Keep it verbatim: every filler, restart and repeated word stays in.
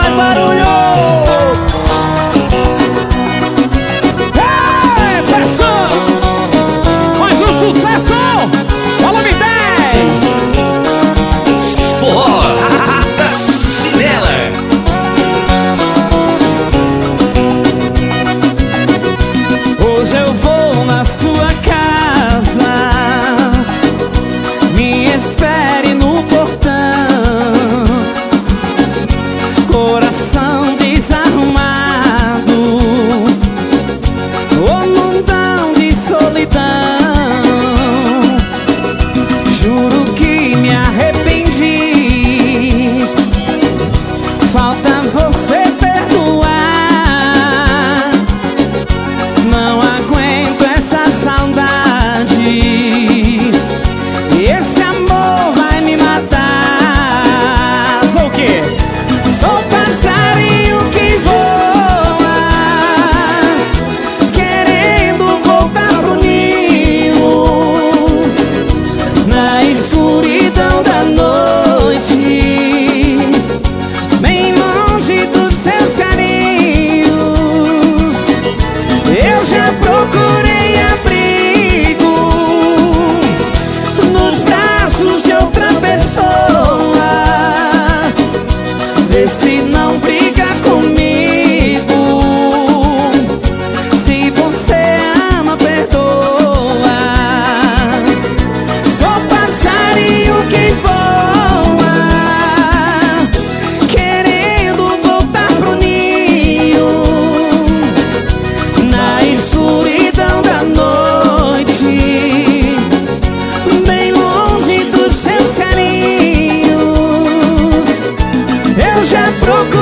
faz barulho! Ei, pressão! Mais um sucesso! Volume dez! Forró da Chinela. Hoje eu vou na sua casa, me espere no portão. Coração desarrumado, o mundão de solidão. Juro que me arrependi, falta você perdoar. Não aguento essa saudade, esse amor vai me matar. Sou o quê? Sou passarinho que voa, querendo voltar pro ninho, na escuridão da noite, bem longe dos seus carinhos. Eu já procurei abrigo nos braços de outra pessoa. Vê se não briga comigo. Se você ama, perdoa. Sou passarinho que voa, querendo voltar pro ninho, na escuridão da noite, bem longe dos seus carinhos. Eu já procurei